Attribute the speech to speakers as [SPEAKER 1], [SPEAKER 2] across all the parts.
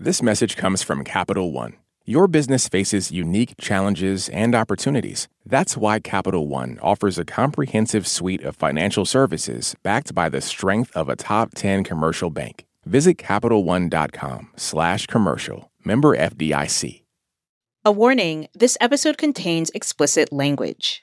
[SPEAKER 1] This message comes from Capital One. Your business faces unique challenges and opportunities. That's why Capital One offers a comprehensive suite of financial services backed by the strength of a top 10 commercial bank. Visit CapitalOne.com/commercial. Member FDIC.
[SPEAKER 2] A warning, this episode contains explicit language.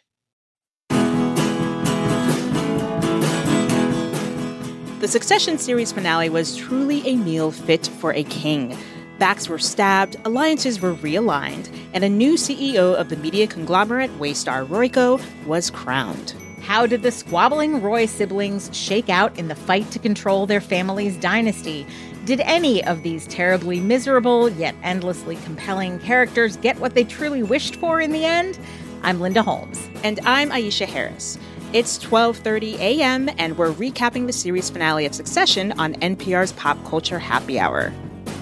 [SPEAKER 2] The Succession series finale was truly a meal fit for a king. Backs were stabbed, alliances were realigned, and a new CEO of the media conglomerate Waystar Royco was crowned.
[SPEAKER 3] How did the squabbling Roy siblings shake out in the fight to control their family's dynasty? Did any of these terribly miserable yet endlessly compelling characters get what they truly wished for in the end? I'm Linda Holmes.
[SPEAKER 2] And I'm Aisha Harris. It's 12:30 a.m., and we're recapping the series finale of Succession on NPR's Pop Culture Happy Hour.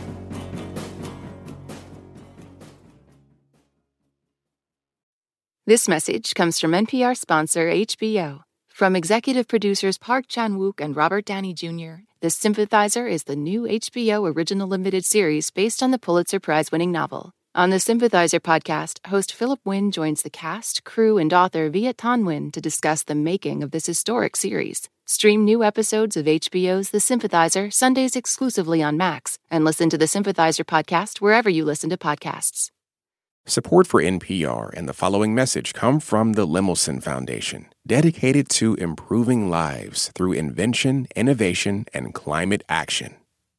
[SPEAKER 4] This message comes from NPR sponsor HBO. From executive producers Park Chan-wook and Robert Downey Jr., The Sympathizer is the new HBO original limited series based on the Pulitzer Prize-winning novel. On the Sympathizer podcast, host Philip Wynn joins the cast, crew, and author Viet Thanh Nguyen to discuss the making of this historic series. Stream new episodes of HBO's The Sympathizer Sundays exclusively on Max, and listen to the Sympathizer podcast wherever you listen to podcasts.
[SPEAKER 1] Support for NPR and the following message come from the Lemelson Foundation, dedicated to improving lives through invention, innovation, and climate action.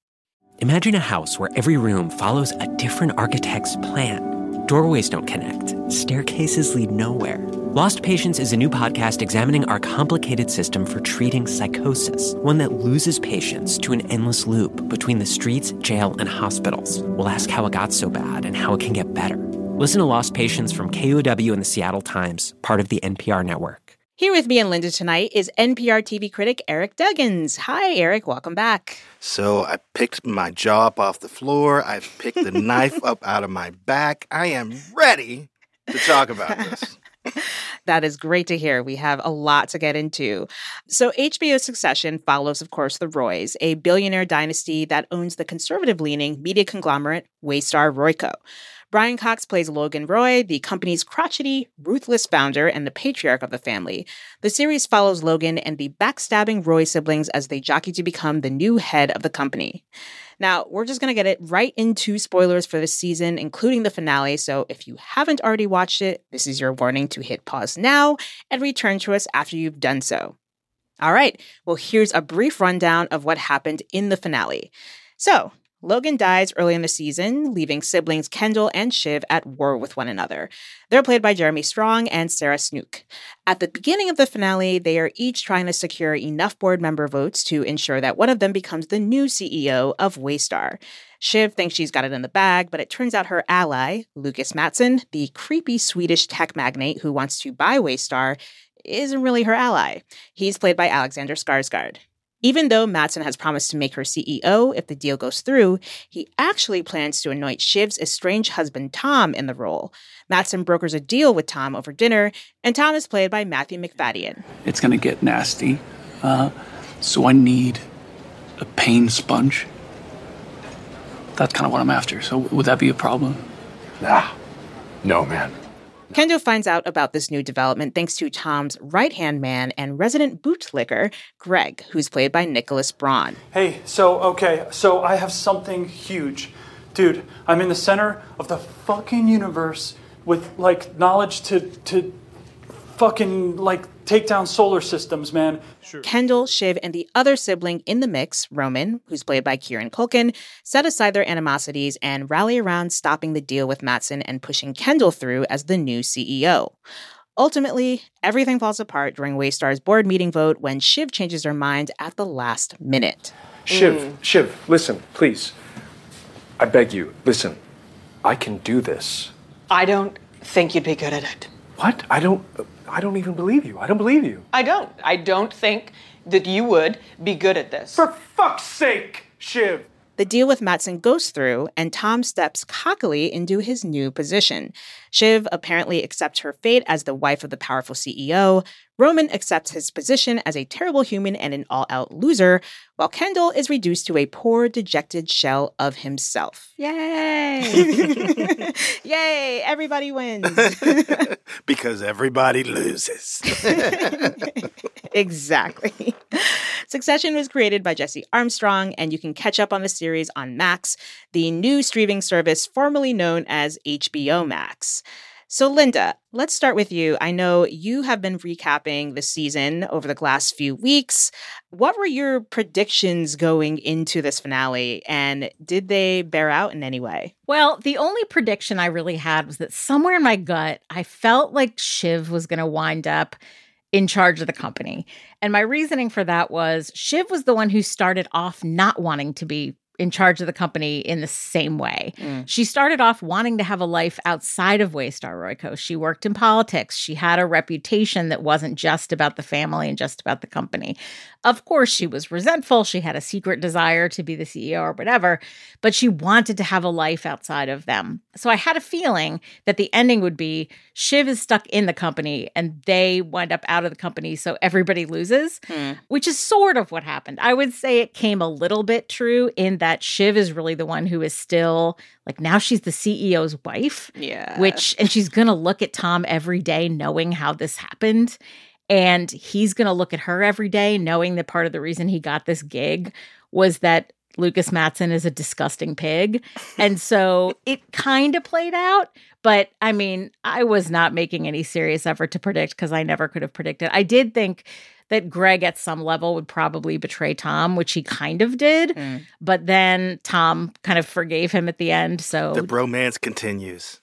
[SPEAKER 5] Imagine a house where every room follows a different architect's plan. Doorways don't connect. Staircases lead nowhere. Lost Patients is a new podcast examining our complicated system for treating psychosis, one that loses patients to an endless loop between the streets, jail, and hospitals. We'll ask how it got so bad and how it can get better. Listen to Lost Patients from KUOW and the Seattle Times, part of the NPR network.
[SPEAKER 2] Here with me and Linda tonight is NPR TV critic Eric Duggins. Hi, Eric. Welcome back.
[SPEAKER 6] So I picked my jaw up off the floor. I've picked the knife up out of my back. I am ready to talk about this.
[SPEAKER 2] That is great to hear. We have a lot to get into. So HBO Succession follows, of course, the Roys, a billionaire dynasty that owns the conservative-leaning media conglomerate Waystar Royco. Brian Cox plays Logan Roy, the company's crotchety, ruthless founder and the patriarch of the family. The series follows Logan and the backstabbing Roy siblings as they jockey to become the new head of the company. Now, we're just going to get it right into spoilers for this season, including the finale, so if you haven't already watched it, this is your warning to hit pause now and return to us after you've done so. All right, well, here's a brief rundown of what happened in the finale. So, Logan dies early in the season, leaving siblings Kendall and Shiv at war with one another. They're played by Jeremy Strong and Sarah Snook. At the beginning of the finale, they are each trying to secure enough board member votes to ensure that one of them becomes the new CEO of Waystar. Shiv thinks she's got it in the bag, but it turns out her ally, Lucas Mattsson, the creepy Swedish tech magnate who wants to buy Waystar, isn't really her ally. He's played by Alexander Skarsgård. Even though Mattsson has promised to make her CEO if the deal goes through, he actually plans to anoint Shiv's estranged husband Tom in the role. Mattsson brokers a deal with Tom over dinner, and Tom is played by Matthew Macfadyen.
[SPEAKER 7] It's going to get nasty, so I need a pain sponge. That's kind of what I'm after, so would that be a problem?
[SPEAKER 8] Nah, no, man.
[SPEAKER 2] Kendall finds out about this new development thanks to Tom's right-hand man and resident bootlicker, Greg, who's played by Nicholas Braun.
[SPEAKER 9] Hey, so I have something huge. Dude, I'm in the center of the fucking universe with, knowledge to fucking, take down solar systems, man.
[SPEAKER 2] Sure. Kendall, Shiv, and the other sibling in the mix, Roman, who's played by Kieran Culkin, set aside their animosities and rally around stopping the deal with Mattsson and pushing Kendall through as the new CEO. Ultimately, everything falls apart during Waystar's board meeting vote when Shiv changes her mind at the last minute.
[SPEAKER 8] Shiv, listen, please. I beg you, listen. I can do this.
[SPEAKER 10] I don't think you'd be good at it.
[SPEAKER 8] What? I don't even believe you. I don't believe you.
[SPEAKER 10] I don't think that you would be good at this.
[SPEAKER 9] For fuck's sake, Shiv.
[SPEAKER 2] The deal with Matsson goes through, and Tom steps cockily into his new position. Shiv apparently accepts her fate as the wife of the powerful CEO. Roman accepts his position as a terrible human and an all-out loser, while Kendall is reduced to a poor, dejected shell of himself. Yay! Yay! Everybody wins.
[SPEAKER 6] Because everybody loses.
[SPEAKER 2] Exactly. Succession was created by Jesse Armstrong, and you can catch up on the series on Max, the new streaming service formerly known as HBO Max. So, Linda, let's start with you. I know you have been recapping the season over the last few weeks. What were your predictions going into this finale, and did they bear out in any way?
[SPEAKER 3] Well, the only prediction I really had was that somewhere in my gut, I felt like Shiv was going to wind up in charge of the company. And my reasoning for that was Shiv was the one who started off not wanting to be in charge of the company in the same way. She started off wanting to have a life outside of Waystar Royco. She worked in politics. She had a reputation that wasn't just about the family and just about the company. Of course, she was resentful. She had a secret desire to be the CEO or whatever, but she wanted to have a life outside of them. So I had a feeling that the ending would be Shiv is stuck in the company and they wind up out of the company, so everybody loses, which is sort of what happened. I would say it came a little bit true in that Shiv is really the one who is still, like, now she's the CEO's wife.
[SPEAKER 2] Yeah.
[SPEAKER 3] And she's going to look at Tom every day knowing how this happened. And he's going to look at her every day knowing that part of the reason he got this gig was that Lucas Matsson is a disgusting pig. And so it kind of played out. But I mean, I was not making any serious effort to predict because I never could have predicted. I did think that Greg at some level would probably betray Tom, which he kind of did. But then Tom kind of forgave him at the end. So
[SPEAKER 6] the bromance continues.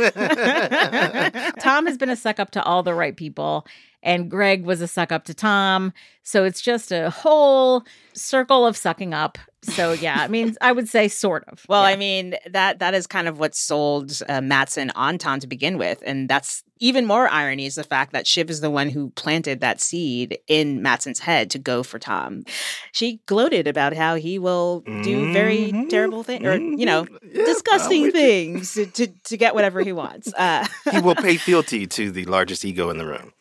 [SPEAKER 3] Tom has been a suck up to all the right people. And Greg was a suck up to Tom. So it's just a whole circle of sucking up. So, yeah, I mean, I would say sort of.
[SPEAKER 2] Well,
[SPEAKER 3] yeah.
[SPEAKER 2] I mean, that is kind of what sold Matsson on Tom to begin with. And that's even more irony is the fact that Shiv is the one who planted that seed in Matsson's head to go for Tom. She gloated about how he will do very terrible things or, disgusting things to get whatever he wants.
[SPEAKER 6] He will pay fealty to the largest ego in the room.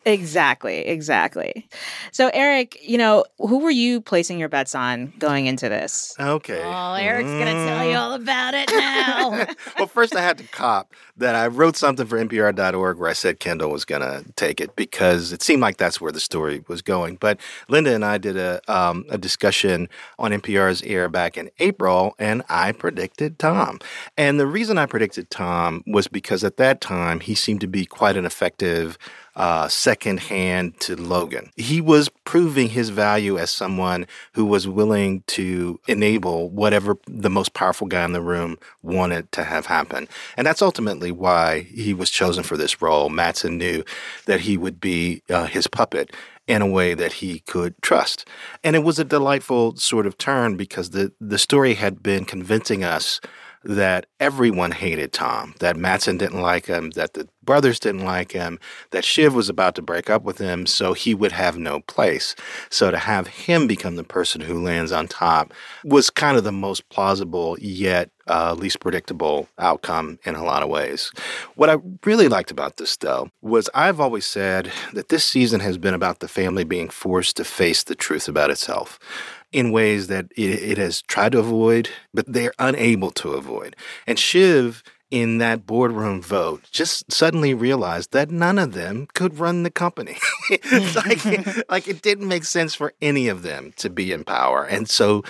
[SPEAKER 2] Exactly. So, Eric, who were you placing your bets on going into this?
[SPEAKER 6] Okay.
[SPEAKER 3] Oh, Eric's going to tell you all about it now.
[SPEAKER 6] Well, first I had to cop that I wrote something for NPR.org where I said Kendall was going to take it because it seemed like that's where the story was going. But Linda and I did a discussion on NPR's air back in April, and I predicted Tom. And the reason I predicted Tom was because at that time he seemed to be quite an effective second hand to Logan. He was proving his value as someone who was willing to enable whatever the most powerful guy in the room wanted to have happen. And that's ultimately why he was chosen for this role. Matsson knew that he would be his puppet in a way that he could trust. And it was a delightful sort of turn because the story had been convincing us that everyone hated Tom, that Matsson didn't like him, that the brothers didn't like him, that Shiv was about to break up with him, so he would have no place. So to have him become the person who lands on top was kind of the most plausible yet least predictable outcome in a lot of ways. What I really liked about this, though, was I've always said that this season has been about the family being forced to face the truth about itself in ways that it has tried to avoid, but they're unable to avoid. And Shiv, in that boardroom vote, just suddenly realized that none of them could run the company. It's like it didn't make sense for any of them to be in power. And so,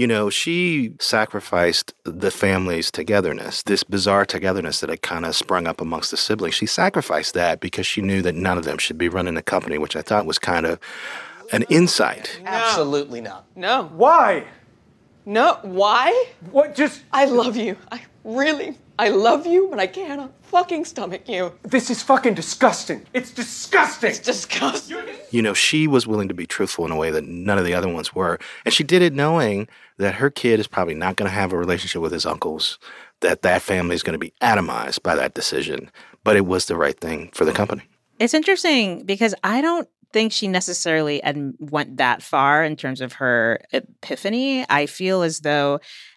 [SPEAKER 6] she sacrificed the family's togetherness, this bizarre togetherness that had kind of sprung up amongst the siblings. She sacrificed that because she knew that none of them should be running the company, which I thought was kind of an insight.
[SPEAKER 10] No. Absolutely not. No.
[SPEAKER 8] Why?
[SPEAKER 10] No. Why?
[SPEAKER 8] What?
[SPEAKER 10] I love you. I love you, but I cannot fucking stomach you.
[SPEAKER 8] This is fucking disgusting. It's disgusting.
[SPEAKER 10] It's disgusting.
[SPEAKER 6] She was willing to be truthful in a way that none of the other ones were. And she did it knowing that her kid is probably not going to have a relationship with his uncles, that family is going to be atomized by that decision. But it was the right thing for the company.
[SPEAKER 2] It's interesting because I don't think she necessarily went that far in terms of her epiphany. I feel as though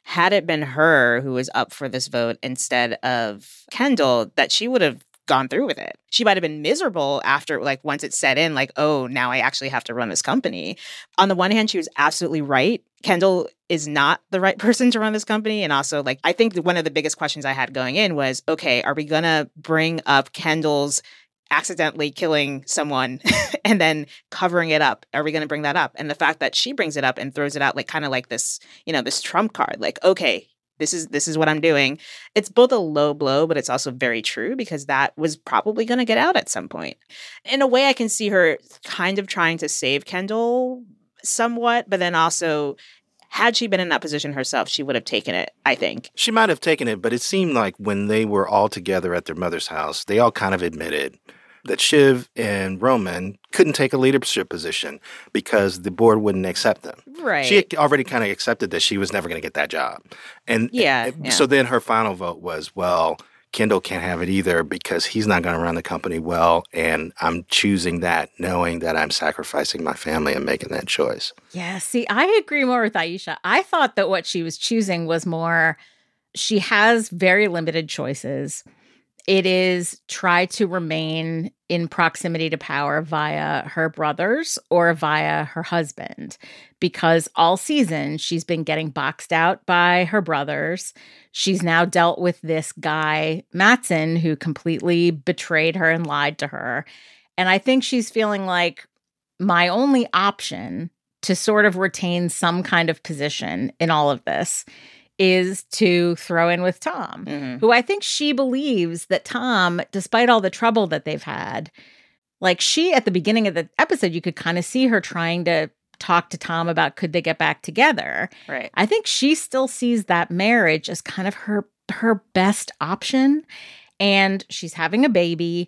[SPEAKER 2] had it been her who was up for this vote instead of Kendall, that she would have gone through with it. She might have been miserable after, like, once it set in, like, oh, now I actually have to run this company. On the one hand, she was absolutely right. Kendall is not the right person to run this company. And also, like, I think one of the biggest questions I had going in was, okay, are we going to bring up Kendall's accidentally killing someone and then covering it up? Are we going to bring that up? And the fact that she brings it up and throws it out, like, kind of like this, this trump card, like, okay, this is what I'm doing. It's both a low blow, but it's also very true because that was probably going to get out at some point. In a way, I can see her kind of trying to save Kendall somewhat, but then also, had she been in that position herself, she would have taken it, I think.
[SPEAKER 6] She might have taken it, but it seemed like when they were all together at their mother's house, they all kind of admitted that Shiv and Roman couldn't take a leadership position because the board wouldn't accept them.
[SPEAKER 2] Right.
[SPEAKER 6] She had already kind of accepted that she was never going to get that job. And so then her final vote was, well, Kendall can't have it either because he's not going to run the company well, and I'm choosing that knowing that I'm sacrificing my family and making that choice.
[SPEAKER 3] Yeah, see, I agree more with Aisha. I thought that what she was choosing was more, she has very limited choices. It is try to remain in proximity to power via her brothers or via her husband, because all season she's been getting boxed out by her brothers. She's now dealt with this guy, Matsson, who completely betrayed her and lied to her. And I think she's feeling like my only option to sort of retain some kind of position in all of this is to throw in with Tom, who I think she believes that Tom, despite all the trouble that they've had, like she, at the beginning of the episode, you could kind of see her trying to talk to Tom about could they get back together.
[SPEAKER 2] Right.
[SPEAKER 3] I think she still sees that marriage as kind of her best option. And she's having a baby.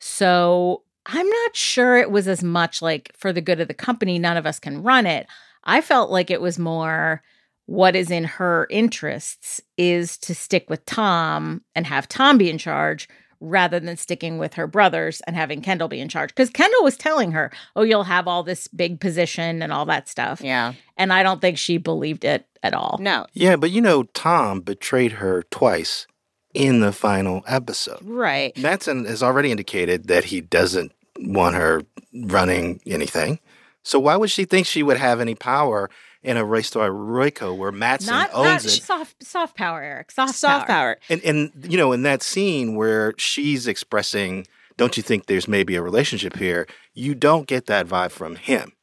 [SPEAKER 3] So I'm not sure it was as much like for the good of the company, none of us can run it. I felt like it was more what is in her interests is to stick with Tom and have Tom be in charge rather than sticking with her brothers and having Kendall be in charge. Because Kendall was telling her, oh, you'll have all this big position and all that stuff.
[SPEAKER 2] Yeah.
[SPEAKER 3] And I don't think she believed it at all.
[SPEAKER 2] No.
[SPEAKER 6] Yeah, but Tom betrayed her twice in the final episode.
[SPEAKER 2] Right.
[SPEAKER 6] Matsson has already indicated that he doesn't want her running anything. So why would she think she would have any power in a race to Royco where Matsson owns it?
[SPEAKER 3] Soft power, Eric. Soft
[SPEAKER 2] power.
[SPEAKER 6] And in that scene where she's expressing, don't you think there's maybe a relationship here? You don't get that vibe from him.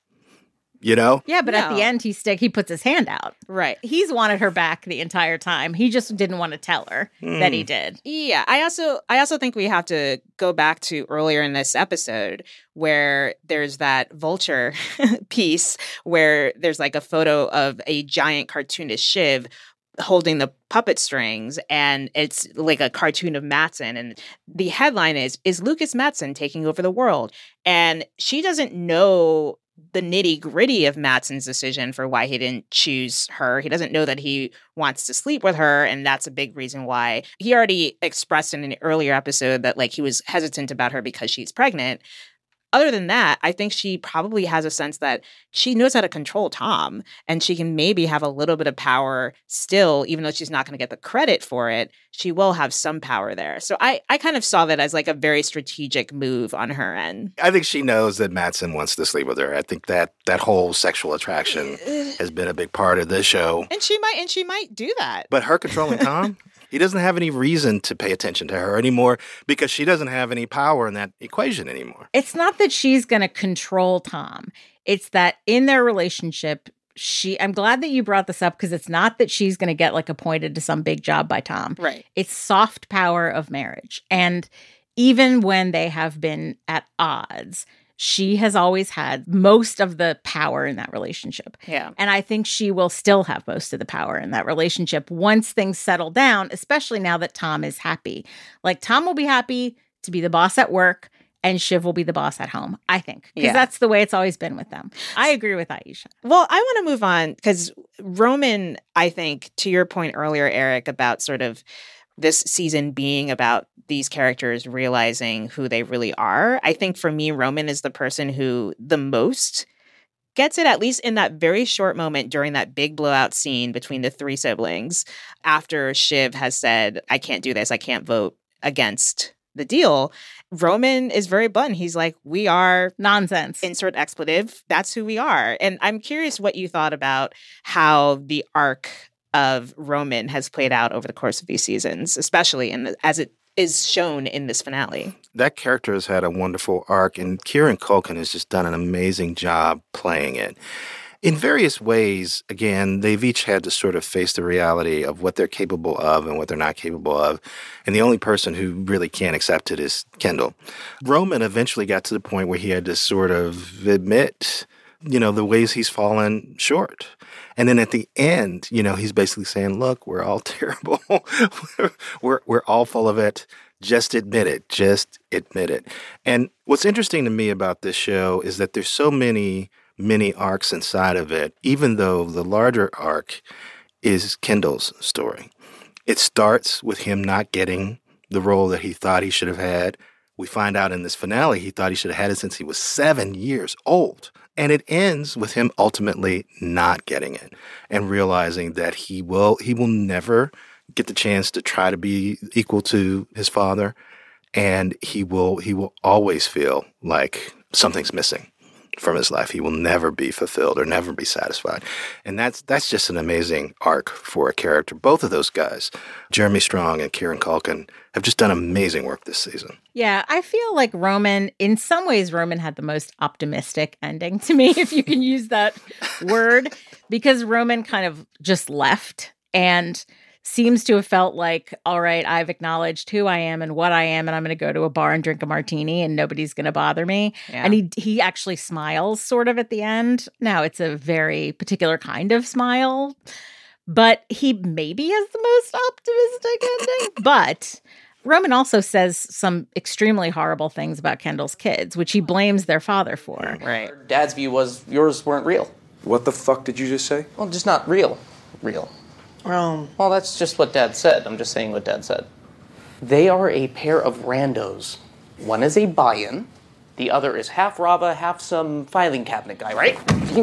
[SPEAKER 3] Yeah, but at the end, he puts his hand out.
[SPEAKER 2] Right.
[SPEAKER 3] He's wanted her back the entire time. He just didn't want to tell her that he did.
[SPEAKER 2] Yeah. I also think we have to go back to earlier in this episode where there's that vulture piece where there's like a photo of a giant cartoonish Shiv holding the puppet strings, and it's like a cartoon of Matsson, and the headline is Lucas Matsson taking over the world? And she doesn't know the nitty-gritty of Matsson's decision for why he didn't choose her. He doesn't know that he wants to sleep with her, and that's a big reason why. He already expressed in an earlier episode that like he was hesitant about her because she's pregnant. Other than that, I think she probably has a sense that she knows how to control Tom, and she can maybe have a little bit of power still, even though she's not going to get the credit for it. She will have some power there. So I kind of saw that as like a very strategic move on her end.
[SPEAKER 6] I think she knows that Matsson wants to sleep with her. I think that whole sexual attraction has been a big part of this show.
[SPEAKER 2] And she might do that.
[SPEAKER 6] But her controlling Tom? He doesn't have any reason to pay attention to her anymore because she doesn't have any power in that equation anymore.
[SPEAKER 3] It's not that she's going to control Tom. It's that in their relationship, I'm glad that you brought this up because it's not that she's going to get like appointed to some big job by Tom.
[SPEAKER 2] Right.
[SPEAKER 3] It's soft power of marriage. And even when they have been at odds, she has always had most of the power in that relationship.
[SPEAKER 2] Yeah.
[SPEAKER 3] And I think she will still have most of the power in that relationship once things settle down, especially now that Tom is happy. Like Tom will be happy to be the boss at work and Shiv will be the boss at home, I think. Because that's the way it's always been with them. I agree with Aisha.
[SPEAKER 2] Well, I want to move on because Roman, I think, to your point earlier, Eric, about sort of this season being about these characters realizing who they really are. I think for me, Roman is the person who the most gets it at least in that very short moment during that big blowout scene between the three siblings after Shiv has said, I can't do this. I can't vote against the deal. Roman is very blunt. He's like, we are
[SPEAKER 3] nonsense.
[SPEAKER 2] Insert expletive. That's who we are. And I'm curious what you thought about how the arc of Roman has played out over the course of these seasons, especially as it is shown in this finale.
[SPEAKER 6] That character has had a wonderful arc, and Kieran Culkin has just done an amazing job playing it. In various ways, again, they've each had to sort of face the reality of what they're capable of and what they're not capable of. And the only person who really can't accept it is Kendall. Roman eventually got to the point where he had to sort of admit, the ways he's fallen short. And then at the end, he's basically saying, look, we're all terrible. we're all full of it. Just admit it. Just admit it. And what's interesting to me about this show is that there's so many arcs inside of it, even though the larger arc is Kendall's story. It starts with him not getting the role that he thought he should have had. We find out in this finale he thought he should have had it since he was 7 years old. And it ends with him ultimately not getting it and realizing that he will never get the chance to try to be equal to his father. And he will always feel like something's missing from his life. He will never be fulfilled or never be satisfied. And that's just an amazing arc for a character. Both of those guys, Jeremy Strong and Kieran Culkin, have just done amazing work this season.
[SPEAKER 3] Yeah, I feel like in some ways, Roman had the most optimistic ending to me, if you can use that word, because Roman kind of just left and seems to have felt like, all right, I've acknowledged who I am and what I am, and I'm going to go to a bar and drink a martini and nobody's going to bother me. Yeah. And he actually smiles sort of at the end. Now, it's a very particular kind of smile, but he maybe has the most optimistic ending. But Roman also says some extremely horrible things about Kendall's kids, which he blames their father for.
[SPEAKER 2] Right.
[SPEAKER 11] Dad's view was yours weren't real.
[SPEAKER 8] What the fuck did you just say?
[SPEAKER 11] Well, just not real. Well, that's just what Dad said. I'm just saying what Dad said. They are a pair of randos. One is a buy-in. The other is half Rava, half some filing cabinet guy, right?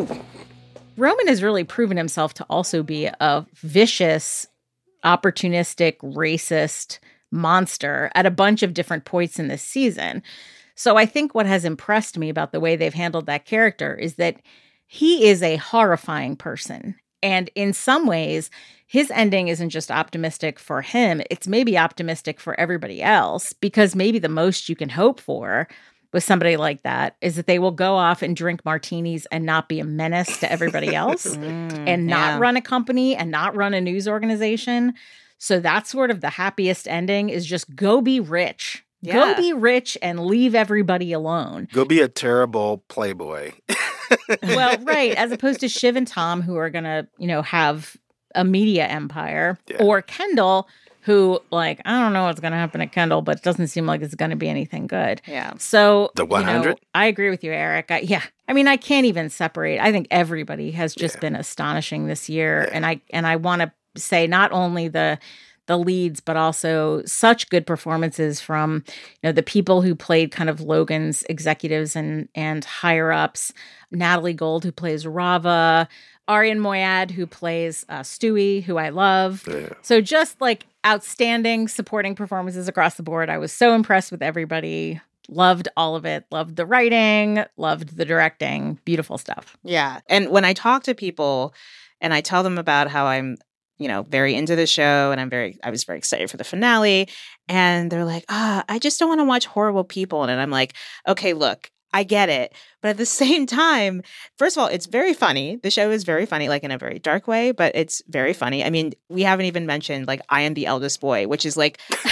[SPEAKER 3] Roman has really proven himself to also be a vicious, opportunistic, racist monster at a bunch of different points in this season. So I think what has impressed me about the way they've handled that character is that he is a horrifying person. And in some ways, his ending isn't just optimistic for him, it's maybe optimistic for everybody else, because maybe the most you can hope for with somebody like that is that they will go off and drink martinis and not be a menace to everybody else and not run a company and not run a news organization. So that's sort of the happiest ending, is just go be rich. Yeah. Go be rich and leave everybody alone.
[SPEAKER 6] Go be a terrible playboy.
[SPEAKER 3] Well, right. As opposed to Shiv and Tom, who are going to, have a media empire, or Kendall, who, I don't know what's going to happen to Kendall, but it doesn't seem like it's going to be anything good.
[SPEAKER 2] Yeah.
[SPEAKER 3] So
[SPEAKER 6] the 100.
[SPEAKER 3] I agree with you, Eric. I can't even separate. I think everybody has just been astonishing this year, and I want to say not only the leads, but also such good performances from, the people who played kind of Logan's executives and higher ups. Natalie Gold, who plays Rava, Aryan Moayed, who plays Stewie, who I love. Yeah. So just outstanding supporting performances across the board. I was so impressed with everybody. Loved all of it. Loved the writing. Loved the directing. Beautiful stuff.
[SPEAKER 2] Yeah. And when I talk to people and I tell them about how I'm, very into the show and I was very excited for the finale, and they're like, I just don't want to watch horrible people. And I'm like, okay, look, I get it. But at the same time, first of all, it's very funny. The show is very funny, in a very dark way, but it's very funny. I mean, we haven't even mentioned, I am the eldest boy, which is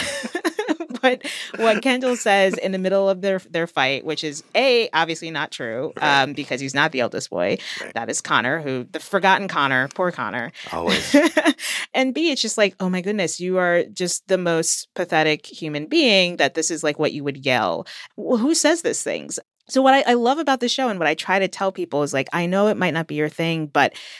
[SPEAKER 2] what Kendall says in the middle of their fight, which is obviously not true, because he's not the eldest boy. Right. That is Connor, the forgotten Connor, poor Connor.
[SPEAKER 6] Always.
[SPEAKER 2] And B, it's just oh my goodness, you are just the most pathetic human being, that this is what you would yell. Well, who says these things? So what I love about the show, and what I try to tell people is I know it might not be your thing, but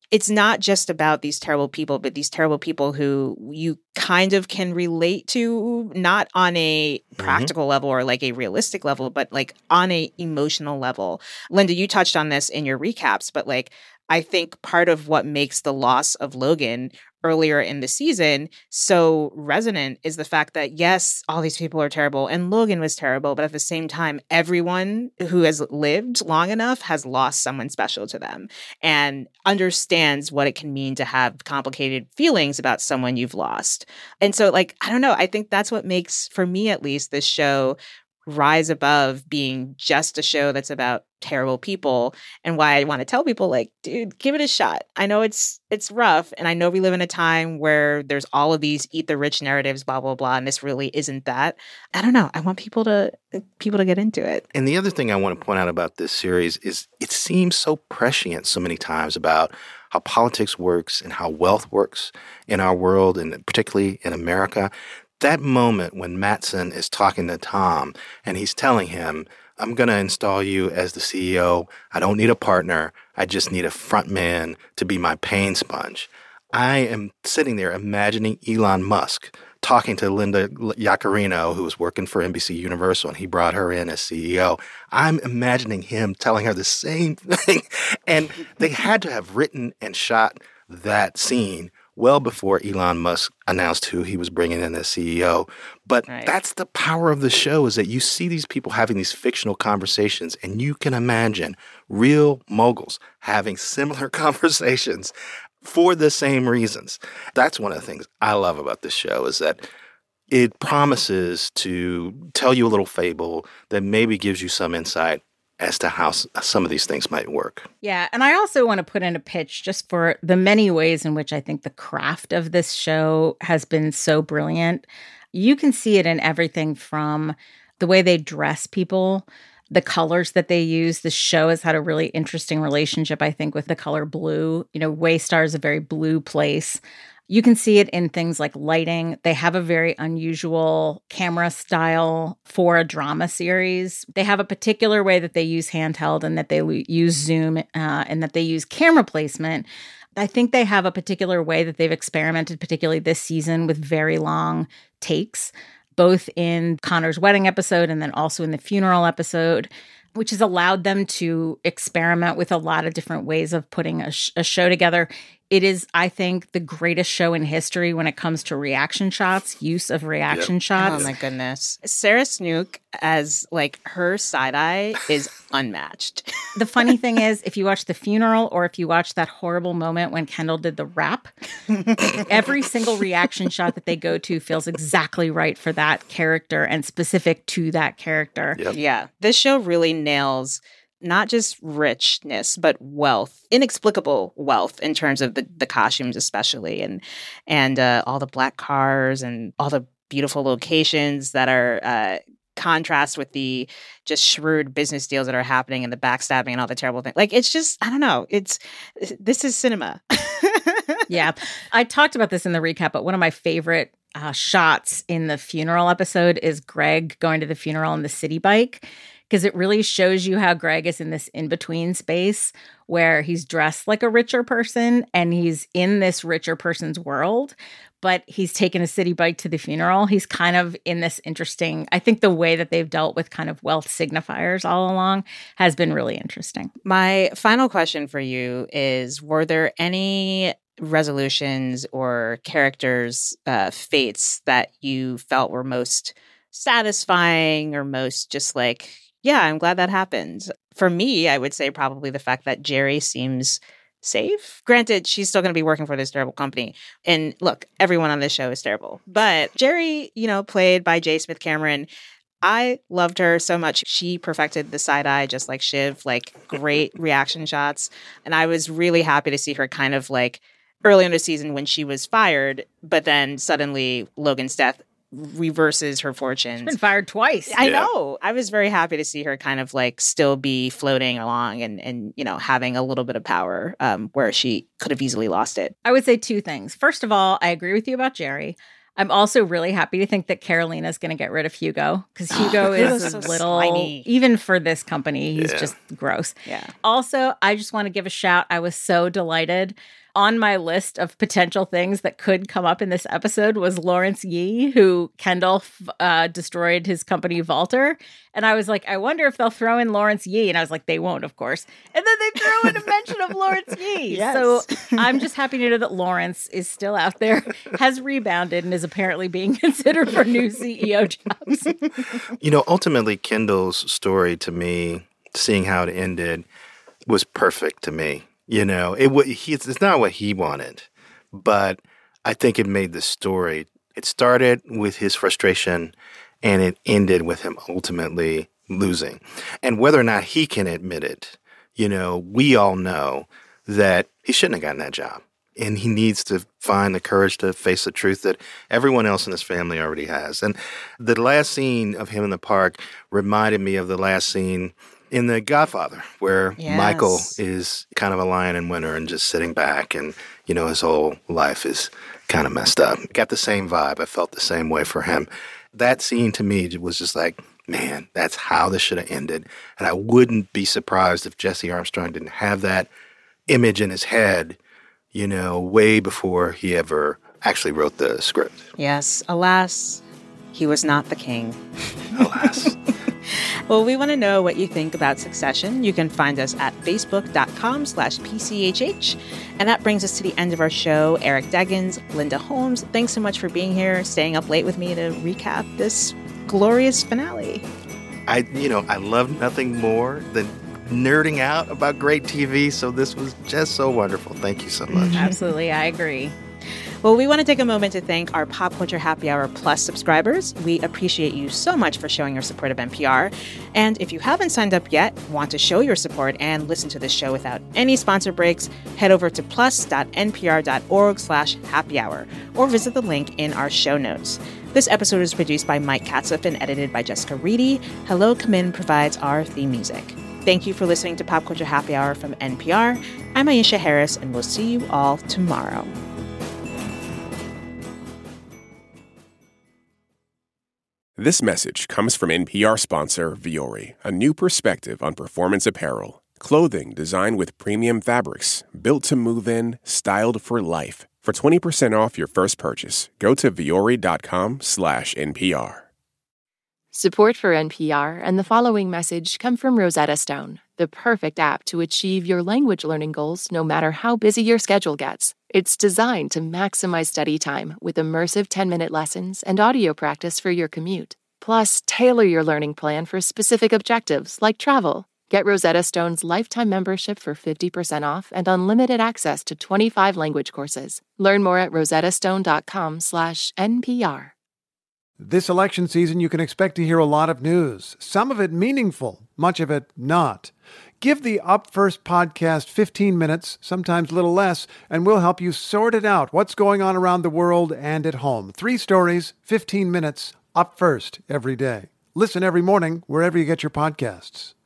[SPEAKER 2] it's not just about these terrible people, but these terrible people who you kind of can relate to, not on a practical level or like a realistic level, but like on a emotional level. Linda, you touched on this in your recaps, but like, I think part of what makes the loss of Logan earlier in the season so resonant is the fact that, yes, all these people are terrible and Logan was terrible, but at the same time, everyone who has lived long enough has lost someone special to them and understands what it can mean to have complicated feelings about someone you've lost. And so, like, I don't know, I think that's what makes, for me at least, this show rise above being just a show that's about terrible people, and why I want to tell people, like, dude, give it a shot. I know it's rough, and I know we live in a time where there's all of these eat the rich narratives, blah blah blah, and this really isn't that. I don't know. I want people to get into it.
[SPEAKER 6] And the other thing I want to point out about this series is it seems so prescient so many times about how politics works and how wealth works in our world, and particularly in America. That moment when Matsson is talking to Tom and he's telling him, I'm going to install you as the CEO. I don't need a partner. I just need a front man to be my pain sponge. I am sitting there imagining Elon Musk talking to Linda Yaccarino, who was working for NBC Universal, and he brought her in as CEO. I'm imagining him telling her the same thing. And they had to have written and shot that scene well before Elon Musk announced who he was bringing in as CEO. But that's the power of the show, is that you see these people having these fictional conversations, and you can imagine real moguls having similar conversations for the same reasons. That's one of the things I love about this show, is that it promises to tell you a little fable that maybe gives you some insight as to how some of these things might work.
[SPEAKER 3] Yeah, and I also want to put in a pitch just for the many ways in which I think the craft of this show has been so brilliant. You can see it in everything from the way they dress people, the colors that they use. The show has had a really interesting relationship, I think, with the color blue. You know, Waystar is a very blue place. You can see it in things like lighting. They have a very unusual camera style for a drama series. They have a particular way that they use handheld, and that they use zoom, and that they use camera placement. I think they have a particular way that they've experimented, particularly this season, with very long takes, both in Connor's wedding episode and then also in the funeral episode, which has allowed them to experiment with a lot of different ways of putting a show together. It is, I think, the greatest show in history when it comes to reaction shots, use of reaction shots.
[SPEAKER 2] Oh, my goodness. Sarah Snook as, like, her side-eye is unmatched.
[SPEAKER 3] The funny thing is, if you watch the funeral or if you watch that horrible moment when Kendall did the rap, every single reaction shot that they go to feels exactly right for that character and specific to that character.
[SPEAKER 6] Yep.
[SPEAKER 2] Yeah. This show really nails not just richness, but wealth, inexplicable wealth in terms of the costumes, especially, and all the black cars and all the beautiful locations that are contrast with the just shrewd business deals that are happening and the backstabbing and all the terrible things. Like, it's just, I don't know. This is cinema.
[SPEAKER 3] Yeah. I talked about this in the recap, but one of my favorite shots in the funeral episode is Greg going to the funeral on the city bike, because it really shows you how Greg is in this in-between space where he's dressed like a richer person and he's in this richer person's world, but he's taken a city bike to the funeral. He's kind of in this interesting, I think the way that they've dealt with kind of wealth signifiers all along has been really interesting.
[SPEAKER 2] My final question for you is, were there any resolutions or characters' fates that you felt were most satisfying or most just like, yeah, I'm glad that happened? For me, I would say probably the fact that Jerry seems safe. Granted, she's still going to be working for this terrible company. And look, everyone on this show is terrible. But Jerry, played by J. Smith Cameron, I loved her so much. She perfected the side eye just like Shiv, like great reaction shots. And I was really happy to see her kind of like early in the season when she was fired, but then suddenly Logan's death reverses her fortunes.
[SPEAKER 3] She's been fired twice.
[SPEAKER 2] I know. I was very happy to see her kind of like still be floating along and having a little bit of power where she could have easily lost it.
[SPEAKER 3] I would say two things. First of all, I agree with you about Jerry. I'm also really happy to think that Carolina's going to get rid of Hugo, because Hugo is a
[SPEAKER 2] so
[SPEAKER 3] little,
[SPEAKER 2] slimy.
[SPEAKER 3] even for this company, he's just gross.
[SPEAKER 2] Yeah.
[SPEAKER 3] Also, I just want to give a shout. I was so delighted. On my list of potential things that could come up in this episode was Lawrence Yee, who Kendall destroyed his company Vaulter. And I was like, I wonder if they'll throw in Lawrence Yee. And I was like, they won't, of course. And then they throw in a mention of Lawrence Yee.
[SPEAKER 2] Yes.
[SPEAKER 3] So I'm just happy to know that Lawrence is still out there, has rebounded, and is apparently being considered for new CEO jobs.
[SPEAKER 6] Ultimately, Kendall's story to me, seeing how it ended, was perfect to me. It's not what he wanted, but I think it made the story. It started with his frustration, and it ended with him ultimately losing. And whether or not he can admit it, we all know that he shouldn't have gotten that job. And he needs to find the courage to face the truth that everyone else in his family already has. And the last scene of him in the park reminded me of the last scene in The Godfather, where Michael is kind of a lion in winter and just sitting back, and, his whole life is kind of messed up. Got the same vibe. I felt the same way for him. That scene to me was just like, man, that's how this should have ended. And I wouldn't be surprised if Jesse Armstrong didn't have that image in his head, way before he ever actually wrote the script.
[SPEAKER 2] Yes. Alas, he was not the king.
[SPEAKER 6] Alas.
[SPEAKER 2] Well, we want to know what you think about Succession. You can find us at facebook.com/PCHH. And that brings us to the end of our show. Eric Deggans, Linda Holmes, thanks so much for being here, staying up late with me to recap this glorious finale.
[SPEAKER 6] I love nothing more than nerding out about great TV, so this was just so wonderful. Thank you so much.
[SPEAKER 3] Absolutely, I agree.
[SPEAKER 2] Well, we want to take a moment to thank our Pop Culture Happy Hour Plus subscribers. We appreciate you so much for showing your support of NPR. And if you haven't signed up yet, want to show your support and listen to this show without any sponsor breaks, head over to plus.npr.org/happy hour or visit the link in our show notes. This episode is produced by Mike Katzoff and edited by Jessica Reedy. Hello Kamin provides our theme music. Thank you for listening to Pop Culture Happy Hour from NPR. I'm Aisha Harris, and we'll see you all tomorrow.
[SPEAKER 1] This message comes from NPR sponsor Vuori, a new perspective on performance apparel. Clothing designed with premium fabrics, built to move in, styled for life. For 20% off your first purchase, go to vuori.com/NPR.
[SPEAKER 4] Support for NPR and the following message come from Rosetta Stone, the perfect app to achieve your language learning goals no matter how busy your schedule gets. It's designed to maximize study time with immersive 10-minute lessons and audio practice for your commute. Plus, tailor your learning plan for specific objectives like travel. Get Rosetta Stone's lifetime membership for 50% off and unlimited access to 25 language courses. Learn more at rosettastone.com/NPR.
[SPEAKER 12] This election season, you can expect to hear a lot of news, some of it meaningful, much of it not. Give the Up First podcast 15 minutes, sometimes a little less, and we'll help you sort it out, what's going on around the world and at home. 3 stories, 15 minutes, Up First every day. Listen every morning wherever you get your podcasts.